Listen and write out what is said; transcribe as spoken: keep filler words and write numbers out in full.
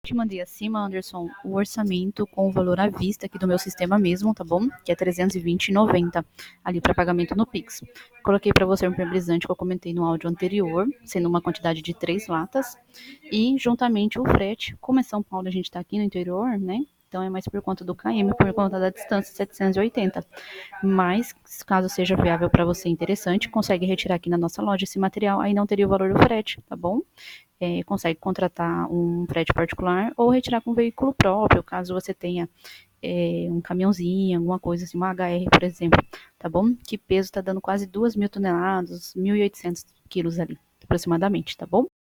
Te mandei acima, Anderson, o orçamento com o valor à vista aqui do meu sistema mesmo, tá bom? Que é trezentos e vinte e noventa ali para pagamento no Pix. Coloquei para você um impermeabilizante que eu comentei no áudio anterior, sendo uma quantidade de três latas. E juntamente o frete, como é São Paulo, a gente está aqui no interior, né? Então é mais por conta do K M, por conta da distância, setecentos e oitenta. Mas, caso seja viável para você interessante, consegue retirar aqui na nossa loja esse material, aí não teria o valor do frete, tá bom? É, consegue contratar um frete particular ou retirar com veículo próprio, caso você tenha é, um caminhãozinho, alguma coisa assim, uma H R, por exemplo, tá bom? Que peso está dando quase duas mil toneladas, mil e oitocentos quilos ali, aproximadamente, tá bom?